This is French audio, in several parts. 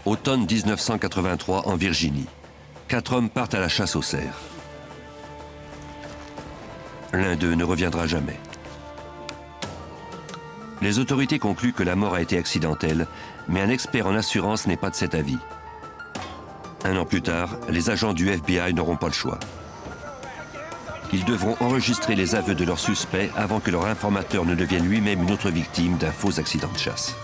Automne 1983 en Virginie. 4 hommes partent à la chasse aux cerfs. L'un d'eux ne reviendra jamais. Les autorités concluent que la mort a été accidentelle, mais un expert en assurance n'est pas de cet avis. 1 an plus tard, les agents du FBI n'auront pas le choix. Ils devront enregistrer les aveux de leurs suspects avant que leur informateur ne devienne lui-même une autre victime d'un faux accident de chasse.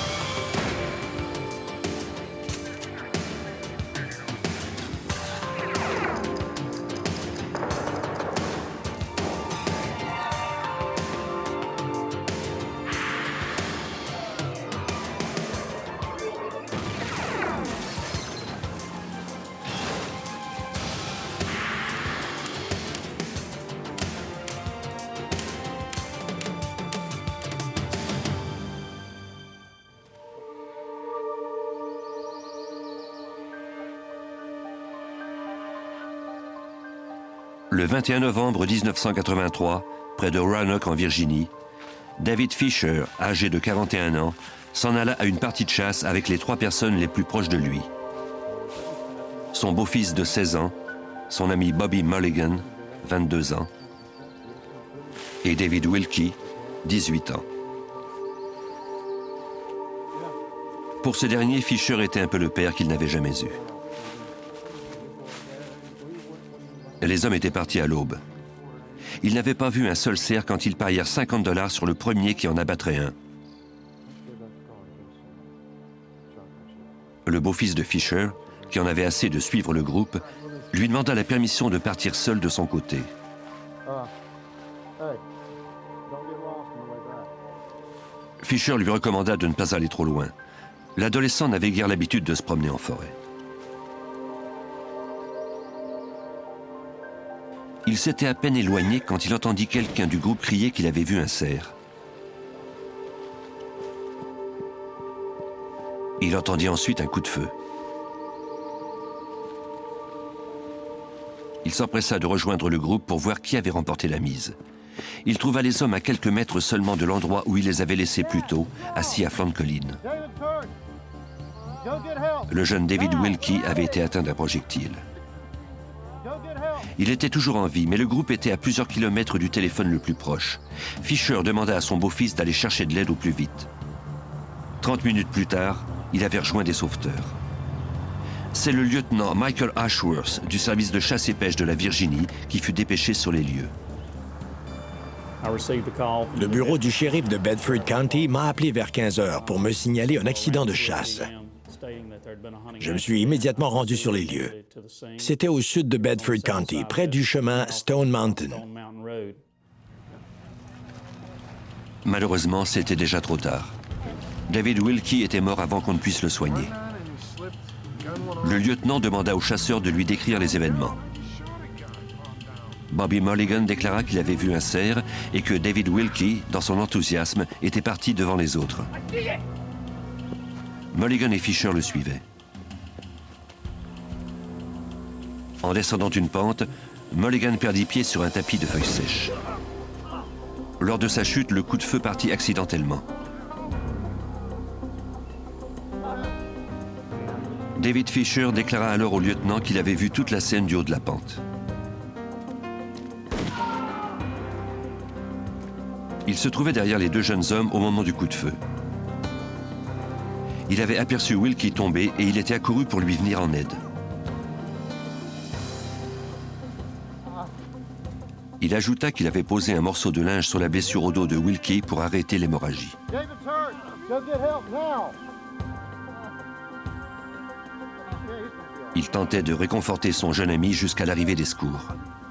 Le 21 novembre 1983, près de Roanoke en Virginie, David Fisher, âgé de 41 ans, s'en alla à une partie de chasse avec les 3 personnes les plus proches de lui. Son beau-fils de 16 ans, son ami Bobby Mulligan, 22 ans, et David Wilkie, 18 ans. Pour ce dernier, Fisher était un peu le père qu'il n'avait jamais eu. Les hommes étaient partis à l'aube. Ils n'avaient pas vu un seul cerf quand ils parièrent $50 sur le premier qui en abattrait un. Le beau-fils de Fisher, qui en avait assez de suivre le groupe, lui demanda la permission de partir seul de son côté. Fisher lui recommanda de ne pas aller trop loin. L'adolescent n'avait guère l'habitude de se promener en forêt. Il s'était à peine éloigné quand il entendit quelqu'un du groupe crier qu'il avait vu un cerf. Il entendit ensuite un coup de feu. Il s'empressa de rejoindre le groupe pour voir qui avait remporté la mise. Il trouva les hommes à quelques mètres seulement de l'endroit où il les avait laissés plus tôt, assis à flanc de colline. Le jeune David Wilkie avait été atteint d'un projectile. Il était toujours en vie, mais le groupe était à plusieurs kilomètres du téléphone le plus proche. Fisher demanda à son beau-fils d'aller chercher de l'aide au plus vite. 30 minutes plus tard, il avait rejoint des sauveteurs. C'est le lieutenant Michael Ashworth du service de chasse et pêche de la Virginie qui fut dépêché sur les lieux. Le bureau du shérif de Bedford County m'a appelé vers 15 heures pour me signaler un accident de chasse. Je me suis immédiatement rendu sur les lieux. C'était au sud de Bedford County, près du chemin Stone Mountain. Malheureusement, c'était déjà trop tard. David Wilkie était mort avant qu'on ne puisse le soigner. Le lieutenant demanda au chasseur de lui décrire les événements. Bobby Mulligan déclara qu'il avait vu un cerf et que David Wilkie, dans son enthousiasme, était parti devant les autres. Mulligan et Fisher le suivaient. En descendant une pente, Mulligan perdit pied sur un tapis de feuilles sèches. Lors de sa chute, le coup de feu partit accidentellement. David Fisher déclara alors au lieutenant qu'il avait vu toute la scène du haut de la pente. Il se trouvait derrière les 2 jeunes hommes au moment du coup de feu. Il avait aperçu Wilkie tomber et il était accouru pour lui venir en aide. Il ajouta qu'il avait posé un morceau de linge sur la blessure au dos de Wilkie pour arrêter l'hémorragie. Il tentait de réconforter son jeune ami jusqu'à l'arrivée des secours.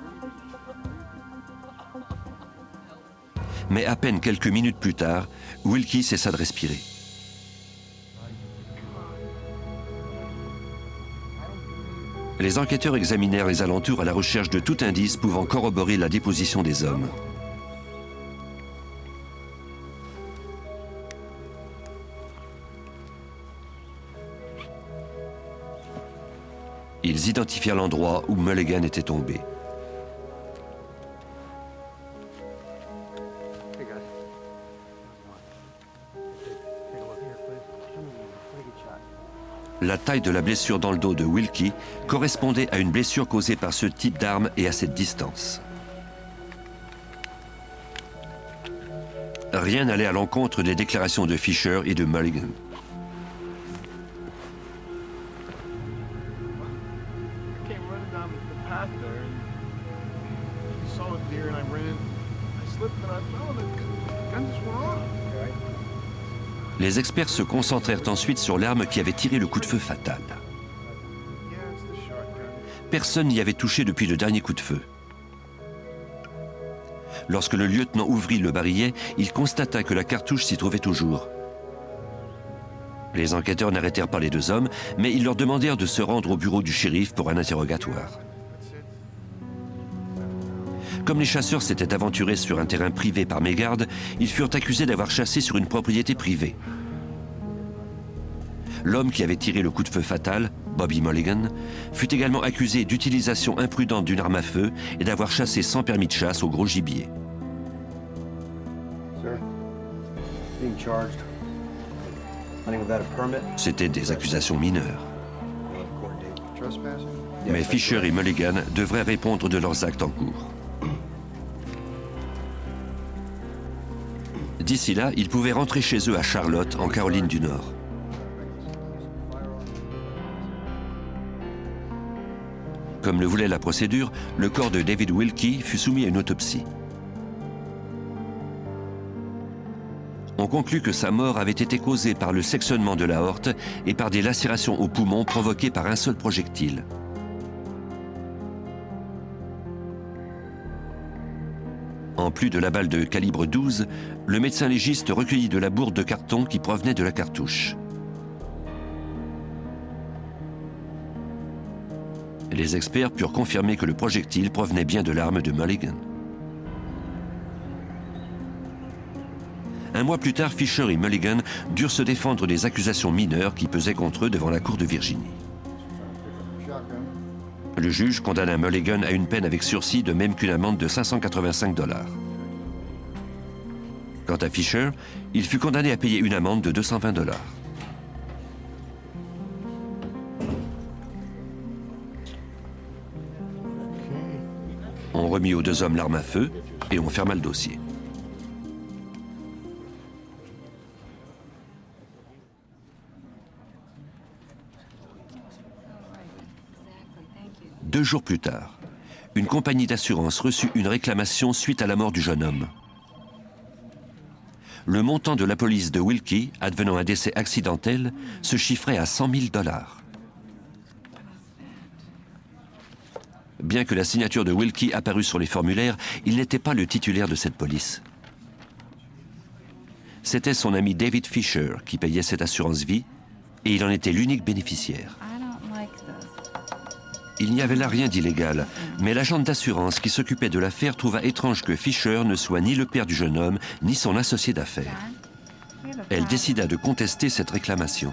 Mais à peine quelques minutes plus tard, Wilkie cessa de respirer. Les enquêteurs examinèrent les alentours à la recherche de tout indice pouvant corroborer la déposition des hommes. Ils identifièrent l'endroit où Mulligan était tombé. La taille de la blessure dans le dos de Wilkie correspondait à une blessure causée par ce type d'arme et à cette distance. Rien n'allait à l'encontre des déclarations de Fisher et de Mulligan. Les experts se concentrèrent ensuite sur l'arme qui avait tiré le coup de feu fatal. Personne n'y avait touché depuis le dernier coup de feu. Lorsque le lieutenant ouvrit le barillet, il constata que la cartouche s'y trouvait toujours. Les enquêteurs n'arrêtèrent pas les deux hommes, mais ils leur demandèrent de se rendre au bureau du shérif pour un interrogatoire. Comme les chasseurs s'étaient aventurés sur un terrain privé par mégarde, ils furent accusés d'avoir chassé sur une propriété privée. L'homme qui avait tiré le coup de feu fatal, Bobby Mulligan, fut également accusé d'utilisation imprudente d'une arme à feu et d'avoir chassé sans permis de chasse au gros gibier. C'étaient des accusations mineures. Mais Fisher et Mulligan devraient répondre de leurs actes en cours. D'ici là, ils pouvaient rentrer chez eux à Charlotte, en Caroline du Nord. Comme le voulait la procédure, le corps de David Wilkie fut soumis à une autopsie. On conclut que sa mort avait été causée par le sectionnement de l'aorte et par des lacérations aux poumons provoquées par un seul projectile. En plus de la balle de calibre 12, le médecin légiste recueillit de la bourre de carton qui provenait de la cartouche. Les experts purent confirmer que le projectile provenait bien de l'arme de Mulligan. Un mois plus tard, Fisher et Mulligan durent se défendre des accusations mineures qui pesaient contre eux devant la cour de Virginie. Le juge condamna Mulligan à une peine avec sursis de même qu'une amende de 585 $. Quant à Fisher, il fut condamné à payer une amende de 220 $. On remit aux deux hommes l'arme à feu et on ferma le dossier. Deux jours plus tard, une compagnie d'assurance reçut une réclamation suite à la mort du jeune homme. Le montant de la police de Wilkie, advenant un décès accidentel, se chiffrait à 100 000 $. Bien que la signature de Wilkie apparût sur les formulaires, il n'était pas le titulaire de cette police. C'était son ami David Fisher qui payait cette assurance vie et il en était l'unique bénéficiaire. Il n'y avait là rien d'illégal, mais l'agente d'assurance qui s'occupait de l'affaire trouva étrange que Fisher ne soit ni le père du jeune homme, ni son associé d'affaires. Elle décida de contester cette réclamation.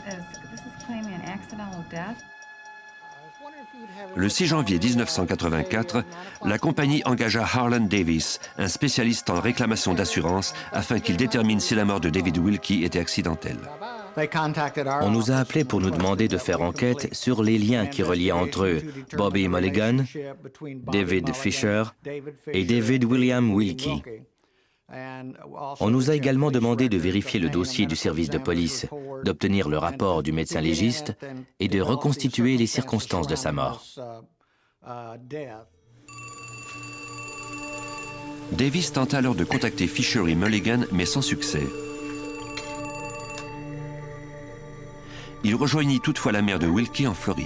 Le 6 janvier 1984, la compagnie engagea Harlan Davis, un spécialiste en réclamation d'assurance, afin qu'il détermine si la mort de David Wilkie était accidentelle. On nous a appelés pour nous demander de faire enquête sur les liens qui reliaient entre eux Bobby Mulligan, David Fisher et David William Wilkie. On nous a également demandé de vérifier le dossier du service de police, d'obtenir le rapport du médecin légiste et de reconstituer les circonstances de sa mort. Davis tenta alors de contacter Fisher et Mulligan, mais sans succès. Il rejoignit toutefois la mère de Wilkie en Floride.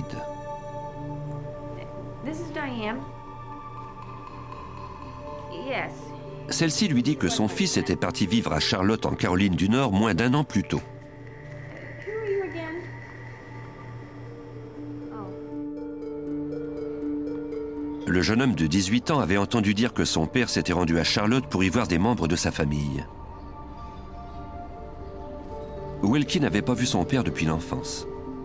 Celle-ci lui dit que son fils était parti vivre à Charlotte, en Caroline du Nord, moins d'1 an plus tôt. Le jeune homme de 18 ans avait entendu dire que son père s'était rendu à Charlotte pour y voir des membres de sa famille. Wilkie n'avait pas vu son père depuis l'enfance.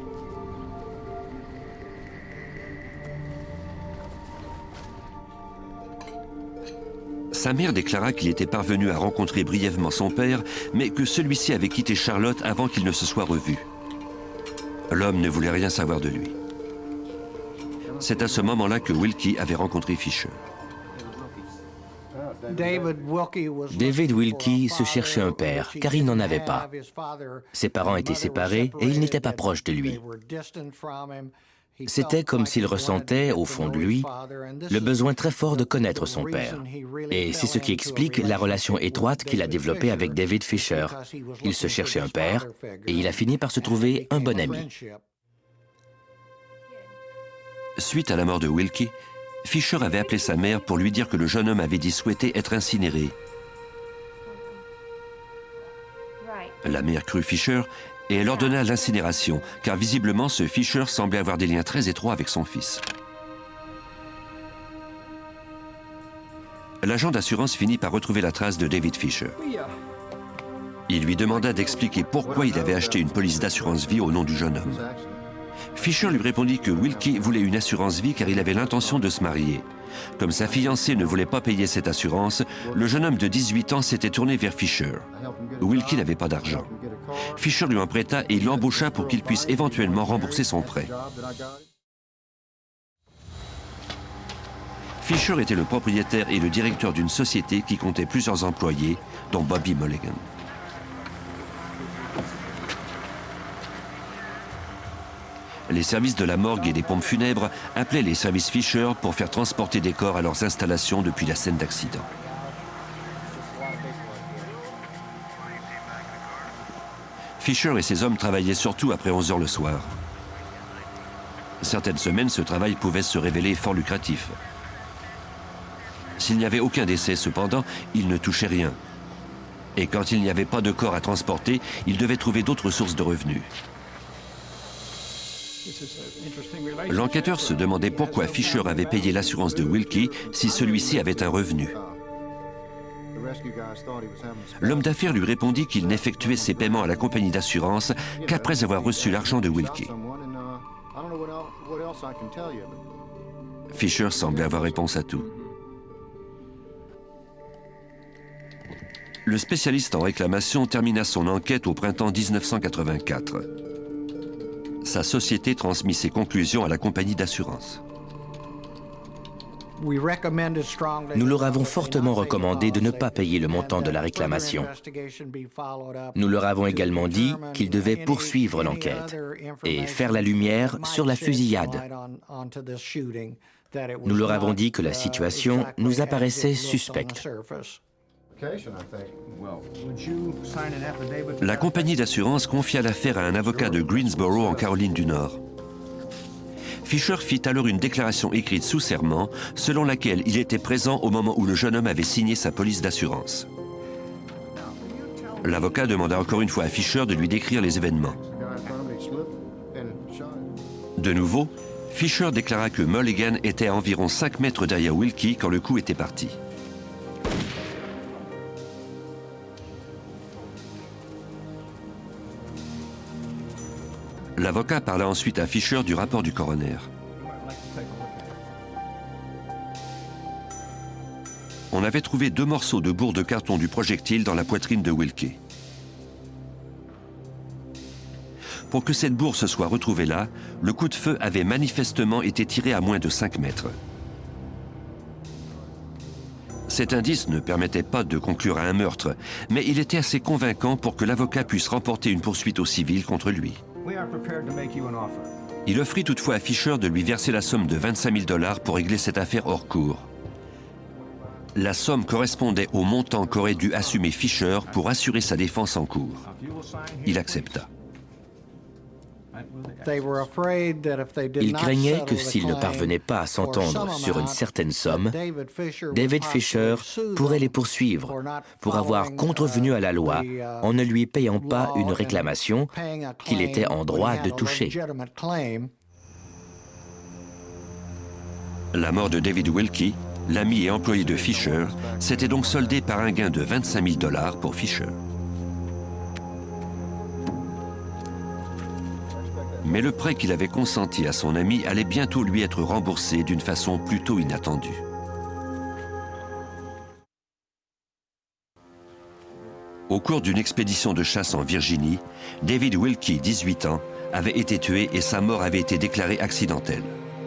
Sa mère déclara qu'il était parvenu à rencontrer brièvement son père, mais que celui-ci avait quitté Charlotte avant qu'il ne se soit revu. L'homme ne voulait rien savoir de lui. C'est à ce moment-là que Wilkie avait rencontré Fisher. David Wilkie se cherchait un père, car il n'en avait pas. Ses parents étaient séparés et il n'était pas proche de lui. C'était comme s'il ressentait, au fond de lui, le besoin très fort de connaître son père. Et c'est ce qui explique la relation étroite qu'il a développée avec David Fisher. Il se cherchait un père et il a fini par se trouver un bon ami. Suite à la mort de Wilkie, Fisher avait appelé sa mère pour lui dire que le jeune homme avait dit souhaiter être incinéré. La mère crut Fisher et elle ordonna l'incinération, car visiblement ce Fisher semblait avoir des liens très étroits avec son fils. L'agent d'assurance finit par retrouver la trace de David Fisher. Il lui demanda d'expliquer pourquoi il avait acheté une police d'assurance vie au nom du jeune homme. Fisher lui répondit que Wilkie voulait une assurance vie car il avait l'intention de se marier. Comme sa fiancée ne voulait pas payer cette assurance, le jeune homme de 18 ans s'était tourné vers Fisher. Wilkie n'avait pas d'argent. Fisher lui en prêta et il l'embaucha pour qu'il puisse éventuellement rembourser son prêt. Fisher était le propriétaire et le directeur d'une société qui comptait plusieurs employés, dont Bobby Mulligan. Les services de la morgue et des pompes funèbres appelaient les services Fisher pour faire transporter des corps à leurs installations depuis la scène d'accident. Fisher et ses hommes travaillaient surtout après 11 heures le soir. Certaines semaines, ce travail pouvait se révéler fort lucratif. S'il n'y avait aucun décès, cependant, ils ne touchaient rien. Et quand il n'y avait pas de corps à transporter, ils devaient trouver d'autres sources de revenus. L'enquêteur se demandait pourquoi Fisher avait payé l'assurance de Wilkie si celui-ci avait un revenu. L'homme d'affaires lui répondit qu'il n'effectuait ses paiements à la compagnie d'assurance qu'après avoir reçu l'argent de Wilkie. Fisher semblait avoir réponse à tout. Le spécialiste en réclamation termina son enquête au printemps 1984. Sa société transmit ses conclusions à la compagnie d'assurance. Nous leur avons fortement recommandé de ne pas payer le montant de la réclamation. Nous leur avons également dit qu'ils devaient poursuivre l'enquête et faire la lumière sur la fusillade. Nous leur avons dit que la situation nous apparaissait suspecte. La compagnie d'assurance confia l'affaire à un avocat de Greensboro en Caroline du Nord. Fisher fit alors une déclaration écrite sous serment selon laquelle il était présent au moment où le jeune homme avait signé sa police d'assurance. L'avocat demanda encore une fois à Fisher de lui décrire les événements. De nouveau, Fisher déclara que Mulligan était à environ 5 mètres derrière Wilkie quand le coup était parti. L'avocat parla ensuite à Fisher du rapport du coroner. On avait trouvé 2 morceaux de bourre de carton du projectile dans la poitrine de Wilkie. Pour que cette bourre se soit retrouvée là, le coup de feu avait manifestement été tiré à moins de 5 mètres. Cet indice ne permettait pas de conclure à un meurtre, mais il était assez convaincant pour que l'avocat puisse remporter une poursuite au civil contre lui. Il offrit toutefois à Fisher de lui verser la somme de 25 000 $ pour régler cette affaire hors cours. La somme correspondait au montant qu'aurait dû assumer Fisher pour assurer sa défense en cours. Il accepta. Ils craignaient que s'ils ne parvenaient pas à s'entendre sur une certaine somme, David Fisher pourrait les poursuivre pour avoir contrevenu à la loi en ne lui payant pas une réclamation qu'il était en droit de toucher. La mort de David Wilkie, l'ami et employé de Fisher, s'était donc soldée par un gain de 25 000 $ pour Fisher. Mais le prêt qu'il avait consenti à son ami allait bientôt lui être remboursé d'une façon plutôt inattendue. Au cours d'une expédition de chasse en Virginie, David Wilkie, 18 ans, avait été tué et sa mort avait été déclarée accidentelle.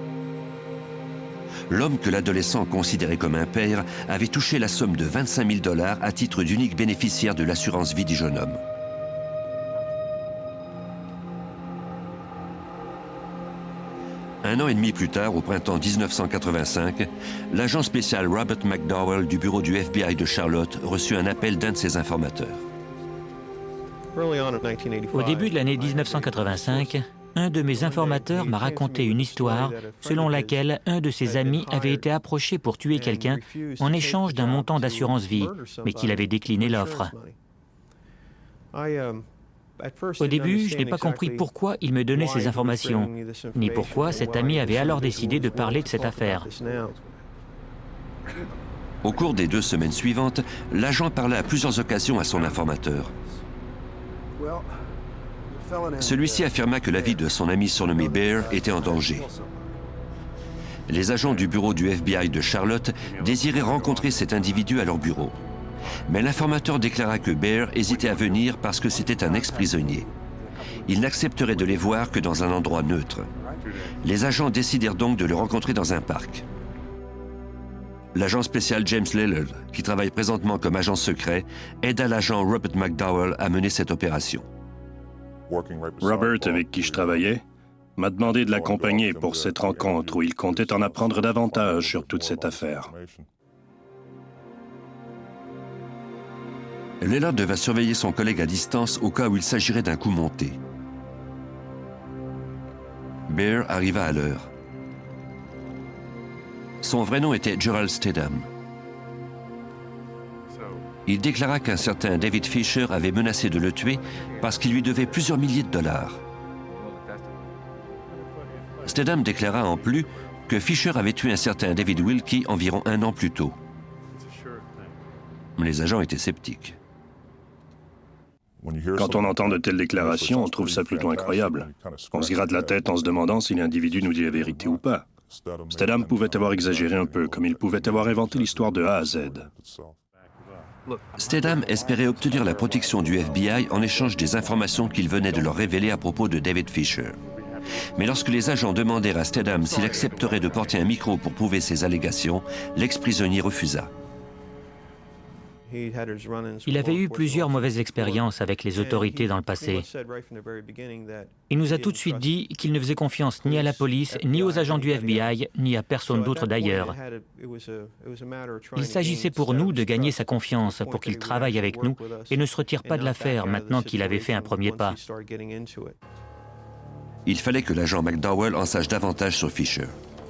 L'homme que l'adolescent considérait comme un père avait touché la somme de 25 000 $ à titre d'unique bénéficiaire de l'assurance vie du jeune homme. Un an et demi plus tard, au printemps 1985, l'agent spécial Robert McDowell du bureau du FBI de Charlotte reçut un appel d'un de ses informateurs. Au début de l'année 1985, un de mes informateurs m'a raconté une histoire selon laquelle un de ses amis avait été approché pour tuer quelqu'un en échange d'un montant d'assurance vie, mais qu'il avait décliné l'offre. Au début, je n'ai pas compris pourquoi il me donnait ces informations, ni pourquoi cet ami avait alors décidé de parler de cette affaire. Au cours des 2 semaines suivantes, l'agent parla à plusieurs occasions à son informateur. Celui-ci affirma que la vie de son ami surnommé Bear était en danger. Les agents du bureau du FBI de Charlotte désiraient rencontrer cet individu à leur bureau. Mais l'informateur déclara que Bear hésitait à venir parce que c'était un ex-prisonnier. Il n'accepterait de les voir que dans un endroit neutre. Les agents décidèrent donc de le rencontrer dans un parc. L'agent spécial James Lillard, qui travaille présentement comme agent secret, aida l'agent Robert McDowell à mener cette opération. Robert, avec qui je travaillais, m'a demandé de l'accompagner pour cette rencontre où il comptait en apprendre davantage sur toute cette affaire. Lillard devait surveiller son collègue à distance au cas où il s'agirait d'un coup monté. Bear arriva à l'heure. Son vrai nom était Gerald Stedham. Il déclara qu'un certain David Fisher avait menacé de le tuer parce qu'il lui devait plusieurs milliers de dollars. Stedham déclara en plus que Fisher avait tué un certain David Wilkie environ 1 an plus tôt. Les agents étaient sceptiques. Quand on entend de telles déclarations, on trouve ça plutôt incroyable. On se gratte la tête en se demandant si l'individu nous dit la vérité ou pas. Stedham pouvait avoir exagéré un peu, comme il pouvait avoir inventé l'histoire de A à Z. Stedham espérait obtenir la protection du FBI en échange des informations qu'il venait de leur révéler à propos de David Fisher. Mais lorsque les agents demandèrent à Stedham s'il accepterait de porter un micro pour prouver ses allégations, l'ex-prisonnier refusa. Il avait eu plusieurs mauvaises expériences avec les autorités dans le passé. Il nous a tout de suite dit qu'il ne faisait confiance ni à la police, ni aux agents du FBI, ni à personne d'autre d'ailleurs. Il s'agissait pour nous de gagner sa confiance pour qu'il travaille avec nous et ne se retire pas de l'affaire maintenant qu'il avait fait un premier pas. Il fallait que l'agent McDowell en sache davantage sur Fisher.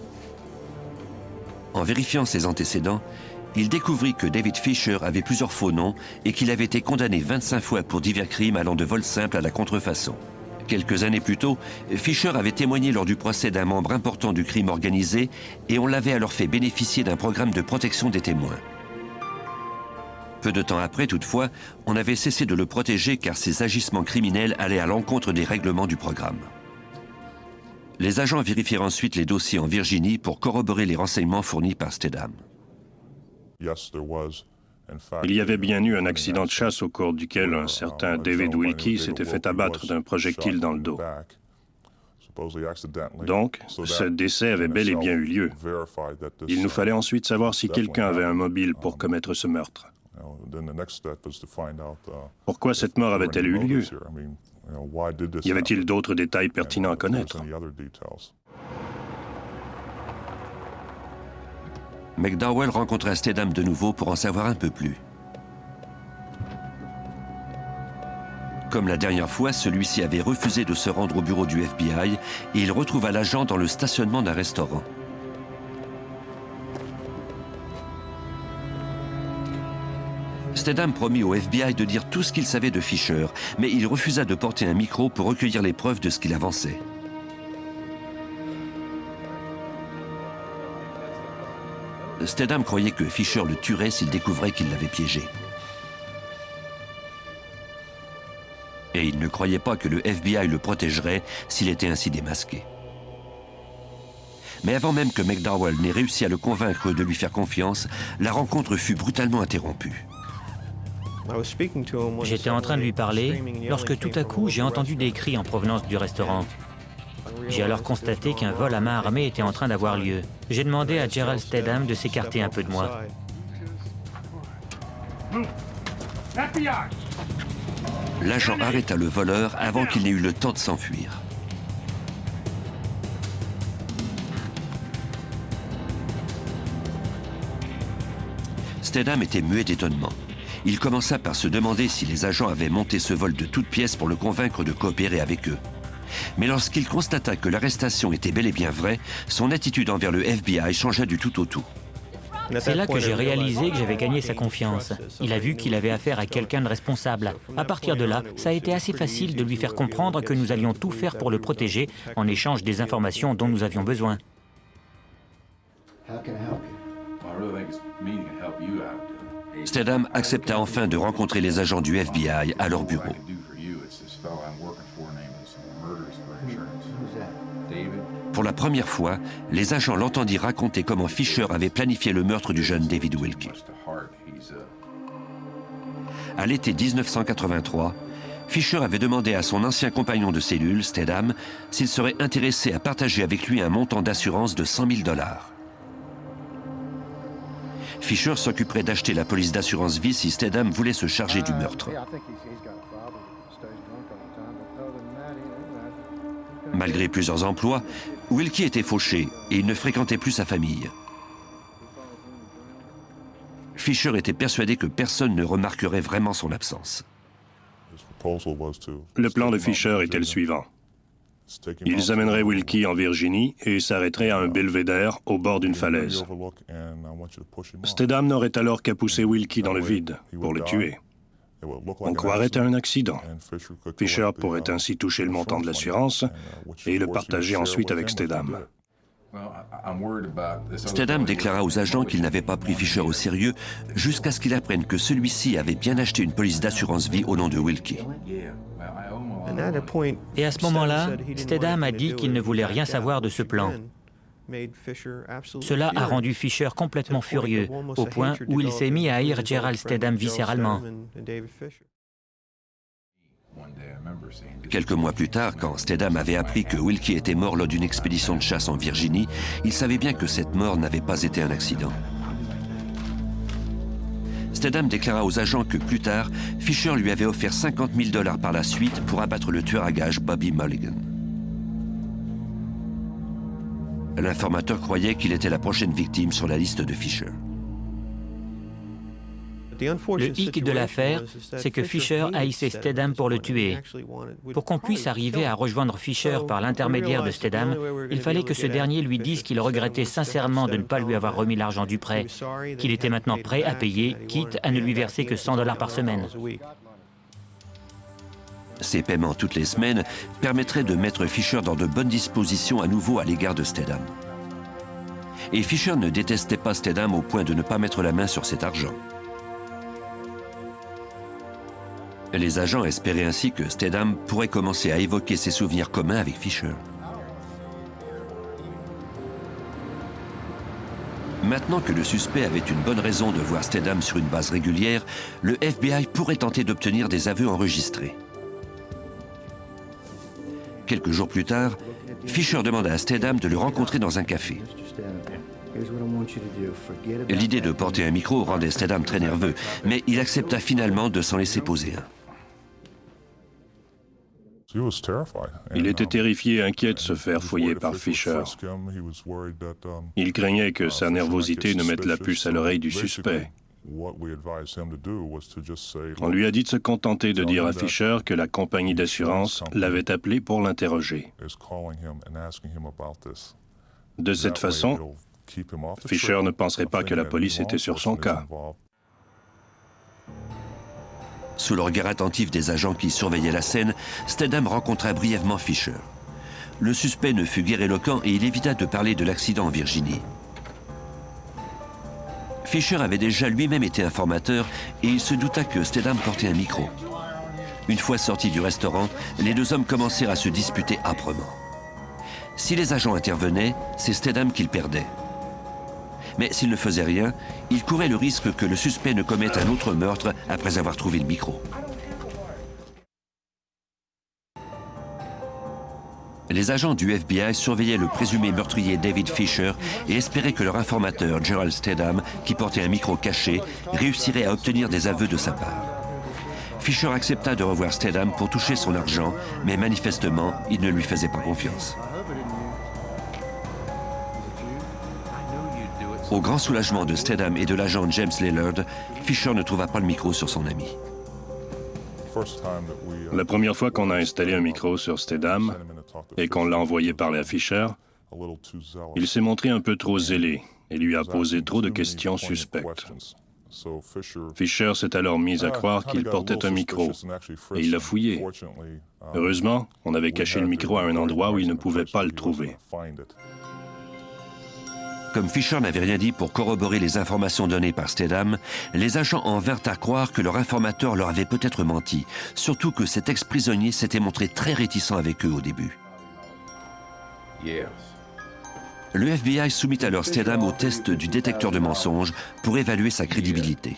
En vérifiant ses antécédents, il découvrit que David Fisher avait plusieurs faux noms et qu'il avait été condamné 25 fois pour divers crimes allant de vol simple à la contrefaçon. Quelques années plus tôt, Fisher avait témoigné lors du procès d'un membre important du crime organisé et on l'avait alors fait bénéficier d'un programme de protection des témoins. Peu de temps après, toutefois, on avait cessé de le protéger car ses agissements criminels allaient à l'encontre des règlements du programme. Les agents vérifièrent ensuite les dossiers en Virginie pour corroborer les renseignements fournis par Stedham. Il y avait bien eu un accident de chasse au cours duquel un certain David Wilkie s'était fait abattre d'un projectile dans le dos. Donc, ce décès avait bel et bien eu lieu. Il nous fallait ensuite savoir si quelqu'un avait un mobile pour commettre ce meurtre. Pourquoi cette mort avait-elle eu lieu? Y avait-il d'autres détails pertinents à connaître? McDowell rencontra Stedham de nouveau pour en savoir un peu plus. Comme la dernière fois, celui-ci avait refusé de se rendre au bureau du FBI et il retrouva l'agent dans le stationnement d'un restaurant. Stedham promit au FBI de dire tout ce qu'il savait de Fisher, mais il refusa de porter un micro pour recueillir les preuves de ce qu'il avançait. Stedham croyait que Fisher le tuerait s'il découvrait qu'il l'avait piégé. Et il ne croyait pas que le FBI le protégerait s'il était ainsi démasqué. Mais avant même que McDowell n'ait réussi à le convaincre de lui faire confiance, la rencontre fut brutalement interrompue. J'étais en train de lui parler lorsque tout à coup j'ai entendu des cris en provenance du restaurant. J'ai alors constaté qu'un vol à main armée était en train d'avoir lieu. J'ai demandé à Gerald Stedham de s'écarter un peu de moi. L'agent arrêta le voleur avant qu'il n'ait eu le temps de s'enfuir. Stedham était muet d'étonnement. Il commença par se demander si les agents avaient monté ce vol de toutes pièces pour le convaincre de coopérer avec eux. Mais lorsqu'il constata que l'arrestation était bel et bien vraie, son attitude envers le FBI changea du tout au tout. C'est là que j'ai réalisé que j'avais gagné sa confiance. Il a vu qu'il avait affaire à quelqu'un de responsable. À partir de là, ça a été assez facile de lui faire comprendre que nous allions tout faire pour le protéger en échange des informations dont nous avions besoin. Stedham accepta enfin de rencontrer les agents du FBI à leur bureau. Pour la première fois, les agents l'entendirent raconter comment Fisher avait planifié le meurtre du jeune David Wilkie. À l'été 1983, Fisher avait demandé à son ancien compagnon de cellule, Stedham, s'il serait intéressé à partager avec lui un montant d'assurance de $100 000. Fisher s'occuperait d'acheter la police d'assurance vie si Stedham voulait se charger du meurtre. Malgré plusieurs emplois, Wilkie était fauché et il ne fréquentait plus sa famille. Fisher était persuadé que personne ne remarquerait vraiment son absence. Le plan de Fisher était le suivant. Ils amèneraient Wilkie en Virginie et s'arrêteraient à un belvédère au bord d'une falaise. Stedham n'aurait alors qu'à pousser Wilkie dans le vide pour le tuer. On croirait à un accident. Fisher pourrait ainsi toucher le montant de l'assurance et le partager ensuite avec Stedham. Stedham déclara aux agents qu'il n'avait pas pris Fisher au sérieux jusqu'à ce qu'il apprenne que celui-ci avait bien acheté une police d'assurance vie au nom de Wilkie. Et à ce moment-là, Stedham a dit qu'il ne voulait rien savoir de ce plan. Cela a rendu Fisher complètement furieux, au point où il s'est mis à haïr Gerald Stedham viscéralement. Quelques mois plus tard, quand Stedham avait appris que Wilkie était mort lors d'une expédition de chasse en Virginie, il savait bien que cette mort n'avait pas été un accident. Stedham déclara aux agents que plus tard, Fisher lui avait offert $50 000 par la suite pour abattre le tueur à gages Bobby Mulligan. L'informateur croyait qu'il était la prochaine victime sur la liste de Fisher. Le hic de l'affaire, c'est que Fisher haïssait Stedham pour le tuer. Pour qu'on puisse arriver à rejoindre Fisher par l'intermédiaire de Stedham, il fallait que ce dernier lui dise qu'il regrettait sincèrement de ne pas lui avoir remis l'argent du prêt, qu'il était maintenant prêt à payer, quitte à ne lui verser que $100 par semaine. Ces paiements toutes les semaines permettraient de mettre Fisher dans de bonnes dispositions à nouveau à l'égard de Stedham. Et Fisher ne détestait pas Stedham au point de ne pas mettre la main sur cet argent. Les agents espéraient ainsi que Stedham pourrait commencer à évoquer ses souvenirs communs avec Fisher. Maintenant que le suspect avait une bonne raison de voir Stedham sur une base régulière, le FBI pourrait tenter d'obtenir des aveux enregistrés. Quelques jours plus tard, Fisher demanda à Stedham de le rencontrer dans un café. L'idée de porter un micro rendait Stedham très nerveux, mais il accepta finalement de s'en laisser poser un. Il était terrifié et inquiet de se faire fouiller par Fisher. Il craignait que sa nervosité ne mette la puce à l'oreille du suspect. On lui a dit de se contenter de dire à Fisher que la compagnie d'assurance l'avait appelé pour l'interroger. De cette façon, Fisher ne penserait pas que la police était sur son cas. Sous le regard attentif des agents qui surveillaient la scène, Stedham rencontra brièvement Fisher. Le suspect ne fut guère éloquent et il évita de parler de l'accident en Virginie. Fisher avait déjà lui-même été informateur et il se douta que Stedham portait un micro. Une fois sortis du restaurant, les deux hommes commencèrent à se disputer âprement. Si les agents intervenaient, c'est Stedham qu'ils perdaient. Mais s'il ne faisait rien, il courait le risque que le suspect ne commette un autre meurtre après avoir trouvé le micro. Les agents du FBI surveillaient le présumé meurtrier David Fisher et espéraient que leur informateur, Gerald Stedham, qui portait un micro caché, réussirait à obtenir des aveux de sa part. Fisher accepta de revoir Stedham pour toucher son argent, mais manifestement, il ne lui faisait pas confiance. Au grand soulagement de Stedham et de l'agent James Lillard, Fisher ne trouva pas le micro sur son ami. La première fois qu'on a installé un micro sur Stedham et qu'on l'a envoyé parler à Fisher, il s'est montré un peu trop zélé et lui a posé trop de questions suspectes. Fisher s'est alors mis à croire qu'il portait un micro et il l'a fouillé. Heureusement, on avait caché le micro à un endroit où il ne pouvait pas le trouver. Comme Fisher n'avait rien dit pour corroborer les informations données par Stedham, les agents en vinrent à croire que leur informateur leur avait peut-être menti, surtout que cet ex-prisonnier s'était montré très réticent avec eux au début. Le FBI soumit alors Stedham au test du détecteur de mensonges pour évaluer sa crédibilité.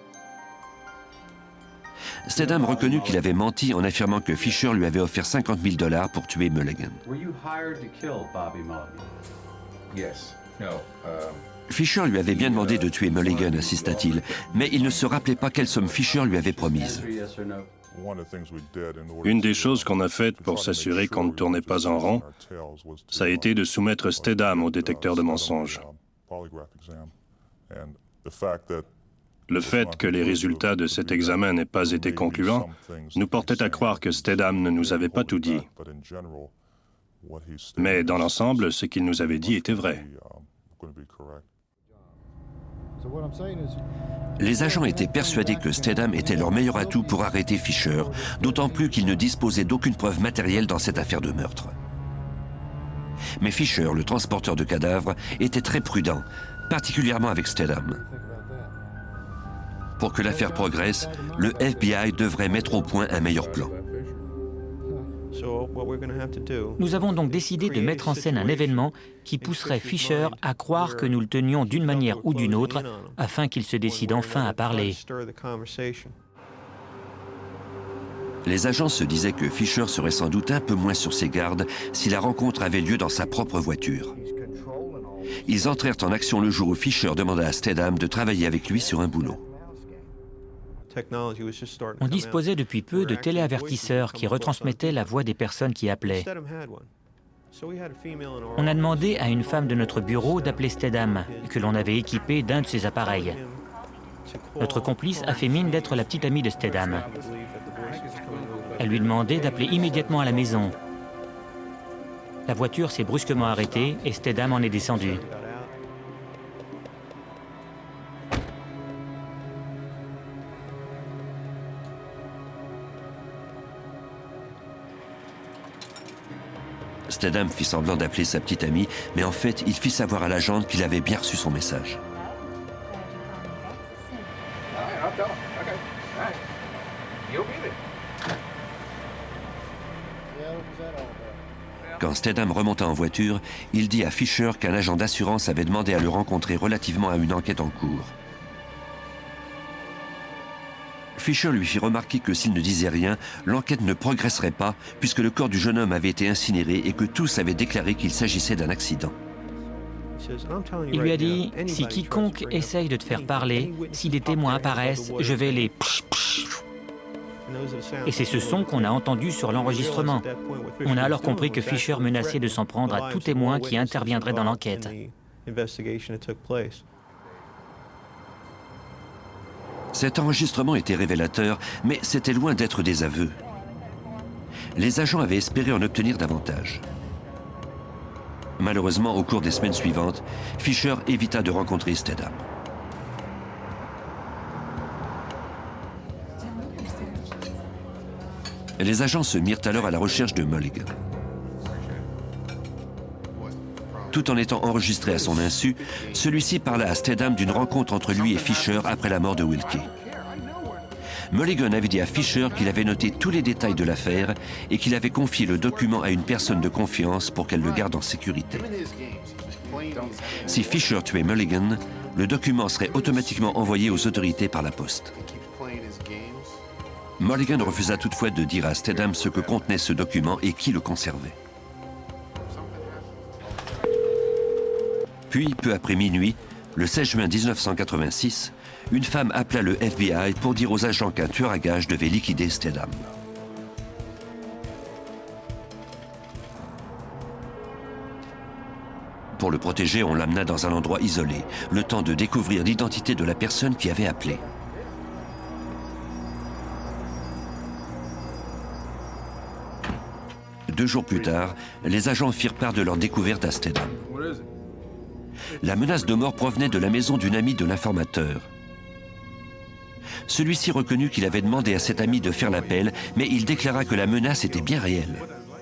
Stedham reconnut qu'il avait menti en affirmant que Fisher lui avait offert 50 000 $ pour tuer Mulligan. Fisher lui avait bien demandé de tuer Mulligan, insista-t-il, mais il ne se rappelait pas quelle somme Fisher lui avait promise. Une des choses qu'on a faites pour s'assurer qu'on ne tournait pas en rond, ça a été de soumettre Stedham au détecteur de mensonges. Le fait que les résultats de cet examen n'aient pas été concluants nous portait à croire que Stedham ne nous avait pas tout dit. Mais dans l'ensemble, ce qu'il nous avait dit était vrai. Les agents étaient persuadés que Stedham était leur meilleur atout pour arrêter Fisher, d'autant plus qu'il ne disposait d'aucune preuve matérielle dans cette affaire de meurtre. Mais Fisher, le transporteur de cadavres, était très prudent, particulièrement avec Stedham. Pour que l'affaire progresse, le FBI devrait mettre au point un meilleur plan. Nous avons donc décidé de mettre en scène un événement qui pousserait Fisher à croire que nous le tenions d'une manière ou d'une autre afin qu'il se décide enfin à parler. Les agents se disaient que Fisher serait sans doute un peu moins sur ses gardes si la rencontre avait lieu dans sa propre voiture. Ils entrèrent en action le jour où Fisher demanda à Stedham de travailler avec lui sur un boulot. On disposait depuis peu de téléavertisseurs qui retransmettaient la voix des personnes qui appelaient. On a demandé à une femme de notre bureau d'appeler Stedham, que l'on avait équipé d'un de ses appareils. Notre complice a fait mine d'être la petite amie de Stedham. Elle lui demandait d'appeler immédiatement à la maison. La voiture s'est brusquement arrêtée et Stedham en est descendu. Stedham fit semblant d'appeler sa petite amie, mais en fait, il fit savoir à l'agent qu'il avait bien reçu son message. Quand Stedham remonta en voiture, il dit à Fisher qu'un agent d'assurance avait demandé à le rencontrer relativement à une enquête en cours. Fisher lui fit remarquer que s'il ne disait rien, l'enquête ne progresserait pas puisque le corps du jeune homme avait été incinéré et que tous avaient déclaré qu'il s'agissait d'un accident. Il lui a dit « Si quiconque essaye de te faire parler, si des témoins apparaissent, je vais les psh psh ». Et c'est ce son qu'on a entendu sur l'enregistrement. On a alors compris que Fisher menaçait de s'en prendre à tout témoin qui interviendrait dans l'enquête. Cet enregistrement était révélateur, mais c'était loin d'être des aveux. Les agents avaient espéré en obtenir davantage. Malheureusement, au cours des semaines suivantes, Fisher évita de rencontrer Stedham. Les agents se mirent alors à la recherche de Mulligan. Tout en étant enregistré à son insu, celui-ci parla à Stedham d'une rencontre entre lui et Fisher après la mort de Wilkie. Mulligan avait dit à Fisher qu'il avait noté tous les détails de l'affaire et qu'il avait confié le document à une personne de confiance pour qu'elle le garde en sécurité. Si Fisher tuait Mulligan, le document serait automatiquement envoyé aux autorités par la poste. Mulligan refusa toutefois de dire à Stedham ce que contenait ce document et qui le conservait. Puis, peu après minuit, le 16 juin 1986, une femme appela le FBI pour dire aux agents qu'un tueur à gages devait liquider Stedham. Pour le protéger, on l'amena dans un endroit isolé, le temps de découvrir l'identité de la personne qui avait appelé. Deux jours plus tard, les agents firent part de leur découverte à Stedham. La menace de mort provenait de la maison d'une amie de l'informateur. Celui-ci reconnut qu'il avait demandé à cet ami de faire l'appel, mais il déclara que la menace était bien réelle.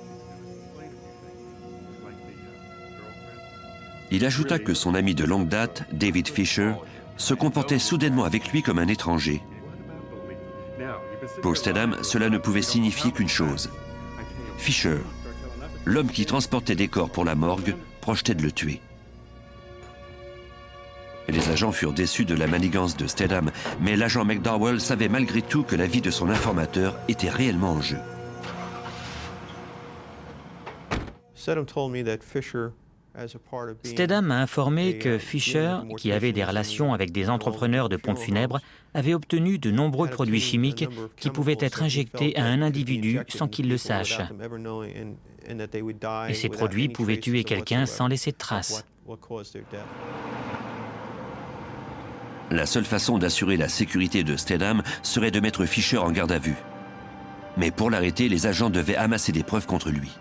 Il ajouta que son ami de longue date, David Fisher, se comportait soudainement avec lui comme un étranger. Pour Stedham, cela ne pouvait signifier qu'une chose. Fisher, l'homme qui transportait des corps pour la morgue, projetait de le tuer. Les agents furent déçus de la manigance de Stedham, mais l'agent McDowell savait malgré tout que la vie de son informateur était réellement en jeu. Stedham m'a informé que Fisher, qui avait des relations avec des entrepreneurs de pompes funèbres, avait obtenu de nombreux produits chimiques qui pouvaient être injectés à un individu sans qu'il le sache. Et ces produits pouvaient tuer quelqu'un sans laisser de traces. La seule façon d'assurer la sécurité de Stedham serait de mettre Fisher en garde à vue. Mais pour l'arrêter, les agents devaient amasser des preuves contre lui.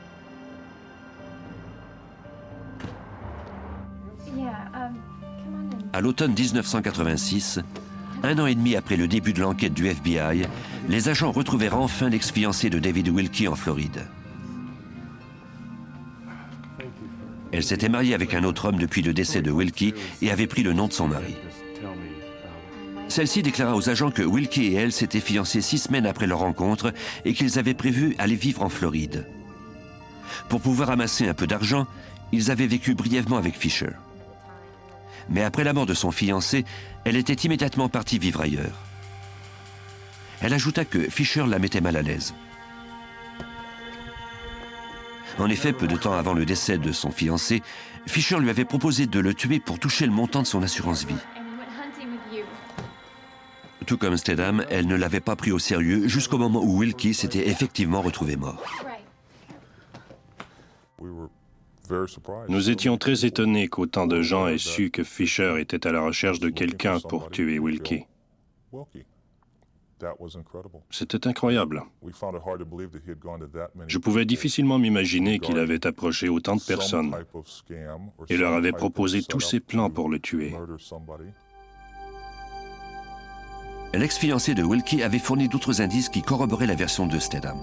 À l'automne 1986, un an et demi après le début de l'enquête du FBI, les agents retrouvèrent enfin l'ex-fiancée de David Wilkie en Floride. Elle s'était mariée avec un autre homme depuis le décès de Wilkie et avait pris le nom de son mari. Celle-ci déclara aux agents que Wilkie et elle s'étaient fiancés 6 semaines après leur rencontre et qu'ils avaient prévu aller vivre en Floride. Pour pouvoir amasser un peu d'argent, ils avaient vécu brièvement avec Fisher. Mais après la mort de son fiancé, elle était immédiatement partie vivre ailleurs. Elle ajouta que Fisher la mettait mal à l'aise. En effet, peu de temps avant le décès de son fiancé, Fisher lui avait proposé de le tuer pour toucher le montant de son assurance vie. Tout comme Stedham, elle ne l'avait pas pris au sérieux jusqu'au moment où Wilkie s'était effectivement retrouvé mort. Nous étions très étonnés qu'autant de gens aient su que Fisher était à la recherche de quelqu'un pour tuer Wilkie. C'était incroyable. Je pouvais difficilement m'imaginer qu'il avait approché autant de personnes et leur avait proposé tous ses plans pour le tuer. L'ex-fiancé de Wilkie avait fourni d'autres indices qui corroboraient la version de Stedham.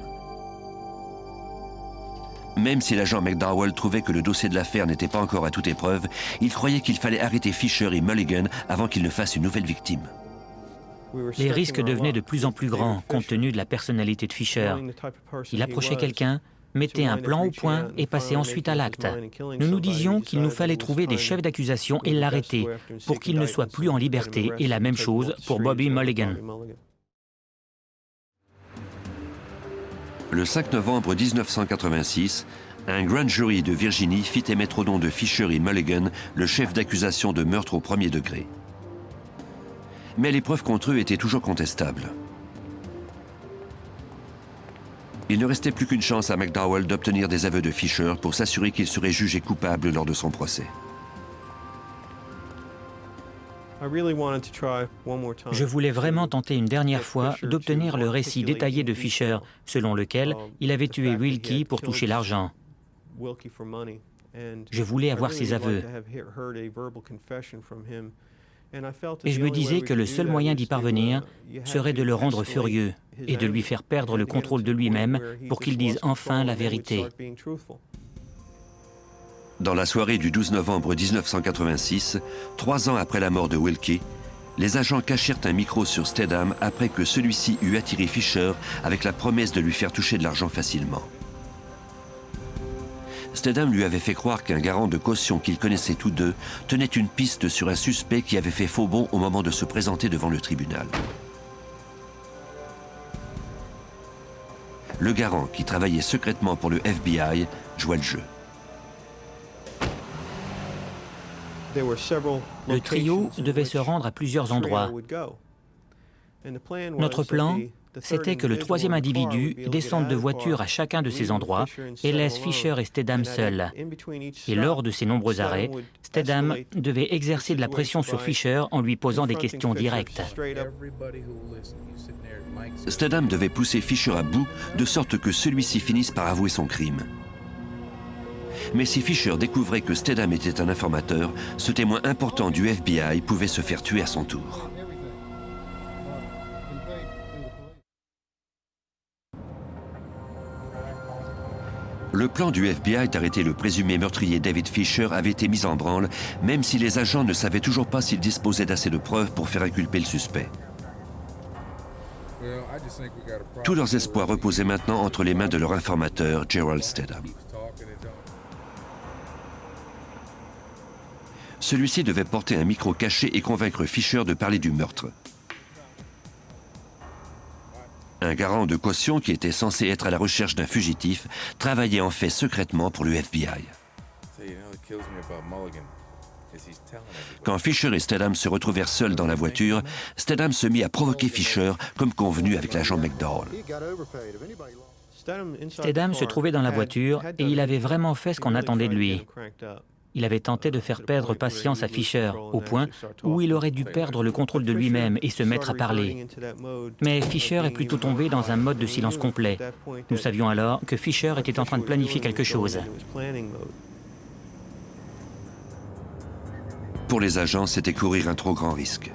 Même si l'agent McDowell trouvait que le dossier de l'affaire n'était pas encore à toute épreuve, il croyait qu'il fallait arrêter Fisher et Mulligan avant qu'ils ne fassent une nouvelle victime. Les risques devenaient de plus en plus grands compte tenu de la personnalité de Fisher. Il approchait quelqu'un, mettait un plan au point et passait ensuite à l'acte. Nous nous disions qu'il nous fallait trouver des chefs d'accusation et l'arrêter pour qu'il ne soit plus en liberté, et la même chose pour Bobby Mulligan. Le 5 novembre 1986, un grand jury de Virginie fit émettre au nom de Fisher et Mulligan le chef d'accusation de meurtre au premier degré. Mais les preuves contre eux étaient toujours contestables. Il ne restait plus qu'une chance à McDowell d'obtenir des aveux de Fisher pour s'assurer qu'il serait jugé coupable lors de son procès. Je voulais vraiment tenter une dernière fois d'obtenir le récit détaillé de Fisher, selon lequel il avait tué Wilkie pour toucher l'argent. Je voulais avoir ses aveux. Et je me disais que le seul moyen d'y parvenir serait de le rendre furieux et de lui faire perdre le contrôle de lui-même pour qu'il dise enfin la vérité. Dans la soirée du 12 novembre 1986, 3 ans après la mort de Wilkie, les agents cachèrent un micro sur Stedham après que celui-ci eut attiré Fisher avec la promesse de lui faire toucher de l'argent facilement. Stedham lui avait fait croire qu'un garant de caution qu'ils connaissaient tous deux tenait une piste sur un suspect qui avait fait faux bond au moment de se présenter devant le tribunal. Le garant, qui travaillait secrètement pour le FBI, jouait le jeu. Le trio devait se rendre à plusieurs endroits. Notre plan, c'était que le troisième individu descende de voiture à chacun de ces endroits et laisse Fisher et Stedham seuls. Et lors de ces nombreux arrêts, Stedham devait exercer de la pression sur Fisher en lui posant des questions directes. Stedham devait pousser Fisher à bout de sorte que celui-ci finisse par avouer son crime. Mais si Fisher découvrait que Stedham était un informateur, ce témoin important du FBI pouvait se faire tuer à son tour. Le plan du FBI d'arrêter le présumé meurtrier David Fisher avait été mis en branle, même si les agents ne savaient toujours pas s'ils disposaient d'assez de preuves pour faire inculper le suspect. Tous leurs espoirs reposaient maintenant entre les mains de leur informateur, Gerald Stedham. Celui-ci devait porter un micro caché et convaincre Fisher de parler du meurtre. Un garant de caution qui était censé être à la recherche d'un fugitif travaillait en fait secrètement pour le FBI. Quand Fisher et Stedham se retrouvèrent seuls dans la voiture, Stedham se mit à provoquer Fisher comme convenu avec l'agent McDowell. Stedham se trouvait dans la voiture et il avait vraiment fait ce qu'on attendait de lui. Il avait tenté de faire perdre patience à Fisher, au point où il aurait dû perdre le contrôle de lui-même et se mettre à parler. Mais Fisher est plutôt tombé dans un mode de silence complet. Nous savions alors que Fisher était en train de planifier quelque chose. Pour les agents, c'était courir un trop grand risque.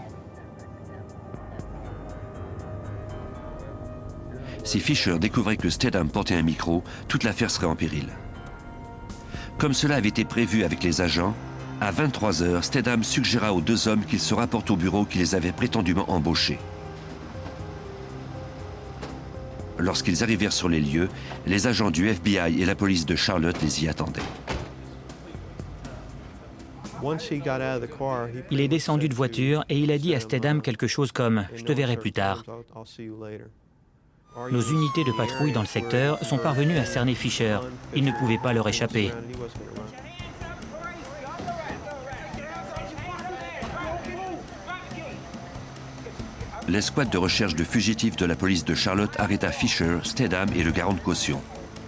Si Fisher découvrait que Stedham portait un micro, toute l'affaire serait en péril. Comme cela avait été prévu avec les agents, à 23 h, Stedham suggéra aux deux hommes qu'ils se rapportent au bureau qui les avait prétendument embauchés. Lorsqu'ils arrivèrent sur les lieux, les agents du FBI et la police de Charlotte les y attendaient. Il est descendu de voiture et il a dit à Stedham quelque chose comme « Je te verrai plus tard ». Nos unités de patrouille dans le secteur sont parvenues à cerner Fisher. Il ne pouvait pas leur échapper. L'escouade de recherche de fugitifs de la police de Charlotte arrêta Fisher, Stedham et le garant de caution.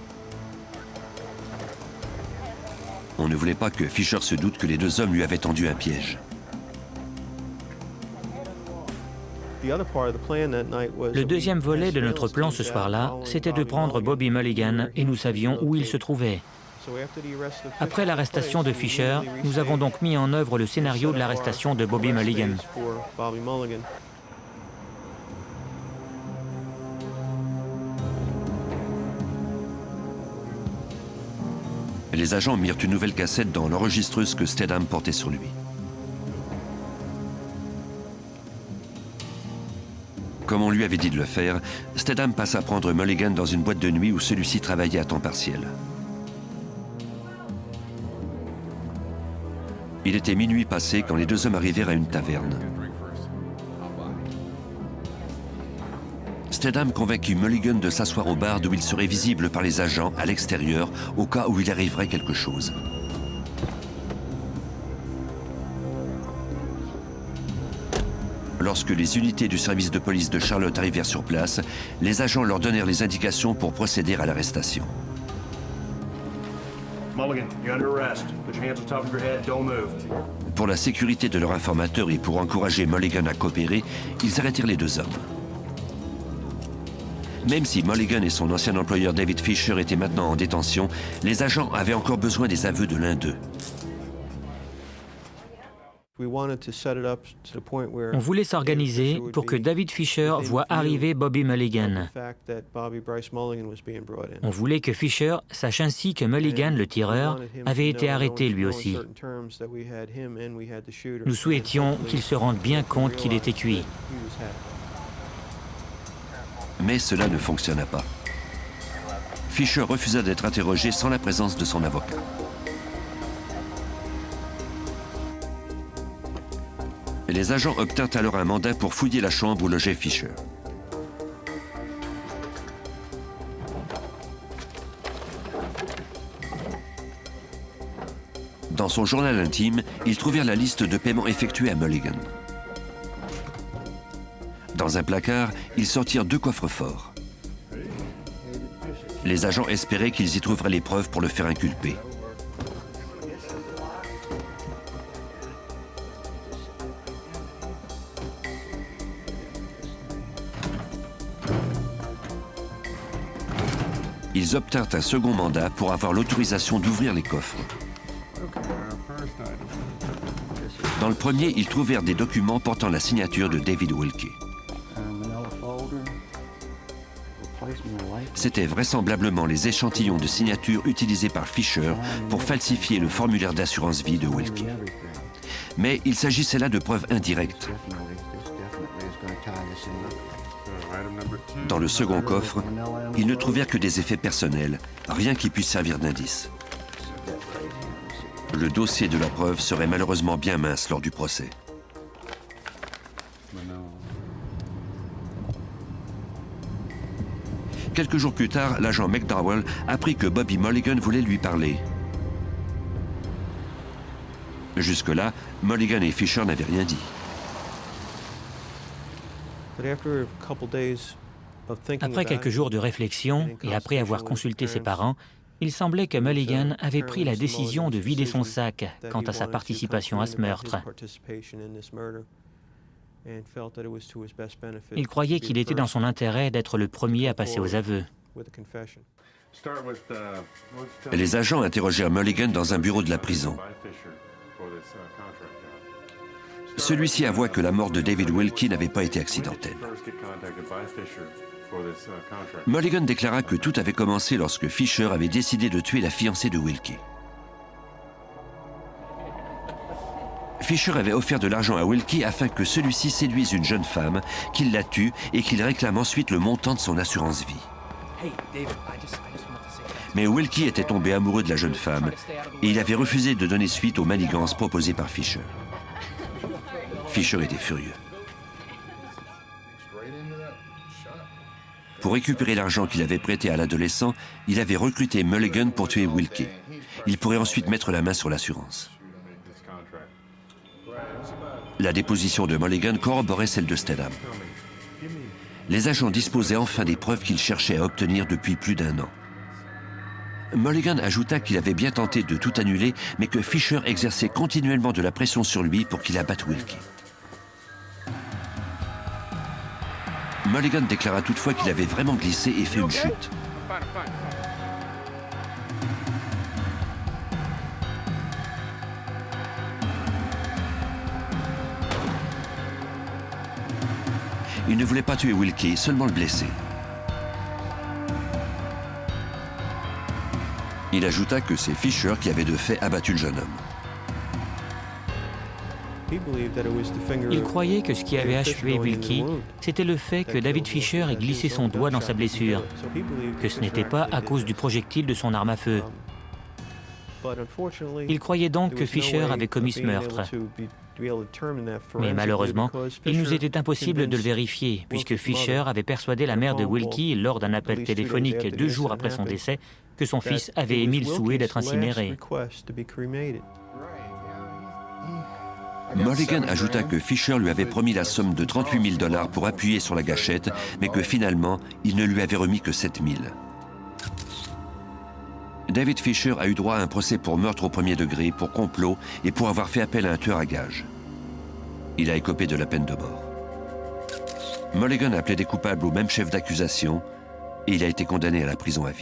On ne voulait pas que Fisher se doute que les deux hommes lui avaient tendu un piège. Le deuxième volet de notre plan ce soir-là, c'était de prendre Bobby Mulligan et nous savions où il se trouvait. Après l'arrestation de Fisher, nous avons donc mis en œuvre le scénario de l'arrestation de Bobby Mulligan. Les agents mirent une nouvelle cassette dans l'enregistreuse que Stedham portait sur lui. Comme on lui avait dit de le faire, Stedham passa prendre Mulligan dans une boîte de nuit où celui-ci travaillait à temps partiel. Il était minuit passé quand les deux hommes arrivèrent à une taverne. Stedham convainquit Mulligan de s'asseoir au bar d'où il serait visible par les agents à l'extérieur au cas où il arriverait quelque chose. Lorsque les unités du service de police de Charlotte arrivèrent sur place, les agents leur donnèrent les indications pour procéder à l'arrestation. Pour la sécurité de leur informateur et pour encourager Mulligan à coopérer, ils arrêtèrent les deux hommes. Même si Mulligan et son ancien employeur David Fisher étaient maintenant en détention, les agents avaient encore besoin des aveux de l'un d'eux. On voulait s'organiser pour que David Fisher voie arriver Bobby Mulligan. On voulait que Fisher sache ainsi que Mulligan, le tireur, avait été arrêté lui aussi. Nous souhaitions qu'il se rende bien compte qu'il était cuit. Mais cela ne fonctionna pas. Fisher refusa d'être interrogé sans la présence de son avocat. Les agents obtinrent alors un mandat pour fouiller la chambre où logeait Fisher. Dans son journal intime, ils trouvèrent la liste de paiements effectués à Mulligan. Dans un placard, ils sortirent 2 coffres forts. Les agents espéraient qu'ils y trouveraient les preuves pour le faire inculper. Ils obtinrent un second mandat pour avoir l'autorisation d'ouvrir les coffres. Dans le premier, ils trouvèrent des documents portant la signature de David Wilkie. C'étaient vraisemblablement les échantillons de signatures utilisés par Fisher pour falsifier le formulaire d'assurance vie de Wilkie. Mais il s'agissait là de preuves indirectes. Dans le second coffre, ils ne trouvèrent que des effets personnels, rien qui puisse servir d'indice. Le dossier de la preuve serait malheureusement bien mince lors du procès. Quelques jours plus tard, l'agent McDowell apprit que Bobby Mulligan voulait lui parler. Jusque-là, Mulligan et Fisher n'avaient rien dit. Après quelques jours de réflexion et après avoir consulté ses parents, il semblait que Mulligan avait pris la décision de vider son sac quant à sa participation à ce meurtre. Il croyait qu'il était dans son intérêt d'être le premier à passer aux aveux. Les agents interrogèrent Mulligan dans un bureau de la prison. Celui-ci avoua que la mort de David Wilkie n'avait pas été accidentelle. Mulligan déclara que tout avait commencé lorsque Fisher avait décidé de tuer la fiancée de Wilkie. Fisher avait offert de l'argent à Wilkie afin que celui-ci séduise une jeune femme, qu'il la tue et qu'il réclame ensuite le montant de son assurance vie. Mais Wilkie était tombé amoureux de la jeune femme et il avait refusé de donner suite aux manigances proposées par Fisher. Fisher était furieux. Pour récupérer l'argent qu'il avait prêté à l'adolescent, il avait recruté Mulligan pour tuer Wilkie. Il pourrait ensuite mettre la main sur l'assurance. La déposition de Mulligan corroborait celle de Stedham. Les agents disposaient enfin des preuves qu'ils cherchaient à obtenir depuis plus d'1 an. Mulligan ajouta qu'il avait bien tenté de tout annuler, mais que Fisher exerçait continuellement de la pression sur lui pour qu'il abatte Wilkie. Mulligan déclara toutefois qu'il avait vraiment glissé et fait une chute. Il ne voulait pas tuer Wilkie, seulement le blesser. Il ajouta que c'est Fisher qui avait de fait abattu le jeune homme. Il croyait que ce qui avait achevé Wilkie, c'était le fait que David Fisher ait glissé son doigt dans sa blessure, que ce n'était pas à cause du projectile de son arme à feu. Il croyait donc que Fisher avait commis ce meurtre. Mais malheureusement, il nous était impossible de le vérifier, puisque Fisher avait persuadé la mère de Wilkie, lors d'un appel téléphonique 2 jours après son décès, que son fils avait émis le souhait d'être incinéré. Mulligan ajouta que Fisher lui avait promis la somme de 38 000 $ pour appuyer sur la gâchette, mais que finalement, il ne lui avait remis que 7 000. David Fisher a eu droit à un procès pour meurtre au premier degré, pour complot et pour avoir fait appel à un tueur à gages. Il a écopé de la peine de mort. Mulligan a plaidé coupable au même chef d'accusation et il a été condamné à la prison à vie.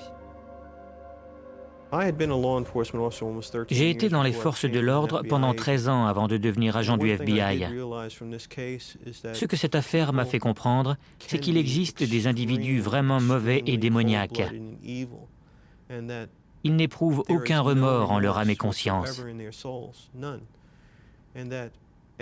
J'ai été dans les forces de l'ordre pendant 13 ans avant de devenir agent du FBI. Ce que cette affaire m'a fait comprendre, c'est qu'il existe des individus vraiment mauvais et démoniaques. Ils n'éprouvent aucun remords en leur âme et conscience.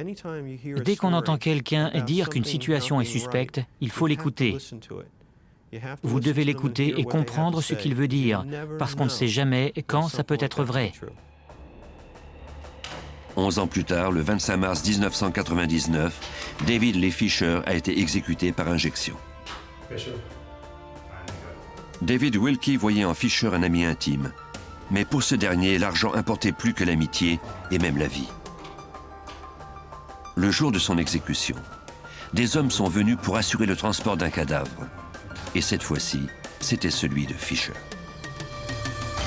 Dès qu'on entend quelqu'un dire qu'une situation est suspecte, il faut l'écouter. Vous devez l'écouter et comprendre ce qu'il veut dire, parce qu'on ne sait jamais quand ça peut être vrai. 11 ans plus tard, le 25 mars 1999, David Lee Fisher a été exécuté par injection. David Wilkie voyait en Fisher un ami intime. Mais pour ce dernier, l'argent importait plus que l'amitié et même la vie. Le jour de son exécution, des hommes sont venus pour assurer le transport d'un cadavre. Et cette fois-ci, c'était celui de Fisher.